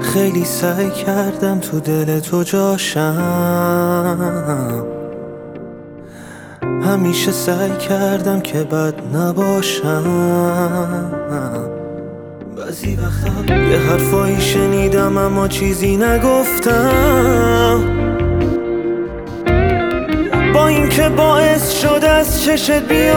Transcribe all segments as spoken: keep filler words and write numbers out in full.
خیلی سعی کردم تو دل تو جاشم، همیشه سعی کردم که بد نباشم. بعضی وقتا یه حرفایی شنیدم اما چیزی نگفتم، با اینکه باعث شد از چشت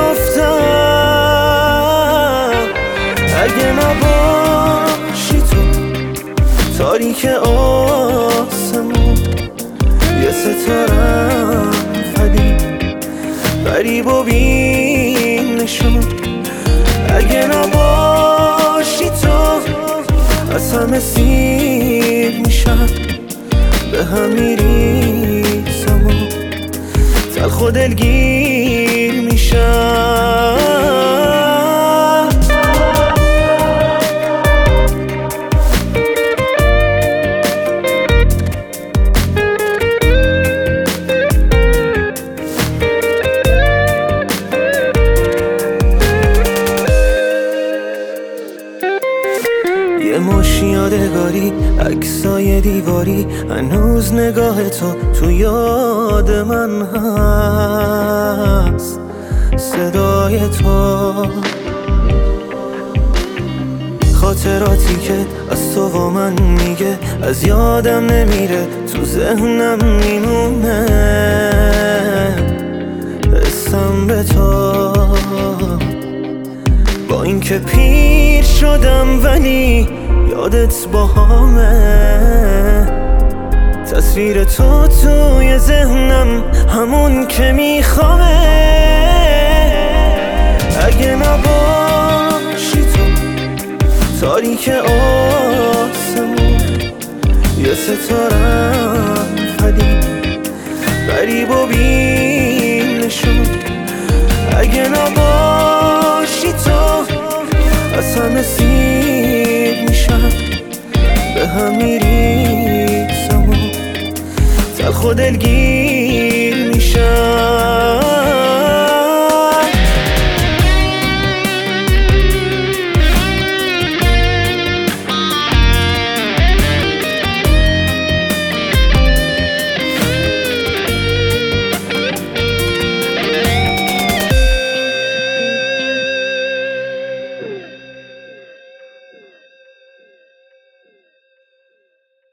بیافتم. اگه نباشی تو تاریک آسمون، یه ستارم فدی غریب و بین نشون. اگه نباشی تو از همه سیر میشم، به هم میریزم و تلخ و دلگیر میشم. یه مش یادگاری، عکسای دیواری، هنوز نگاه تو تو یاد من هست. صدای تو، خاطراتی که از تو با من میگه، از یادم نمیره، تو ذهنم میمونه. حسم به تو، با اینکه پیر شدم ولی یادت باهامه. تصویر تو توی ذهنم همون که میخوامه. اگه نباشی تو تاریک آسمون، یه ستارم فدی غریب و بین نشون. اگه نباشی تو از همه سیر میشم، به هم میریزم و تلخ و دلگیر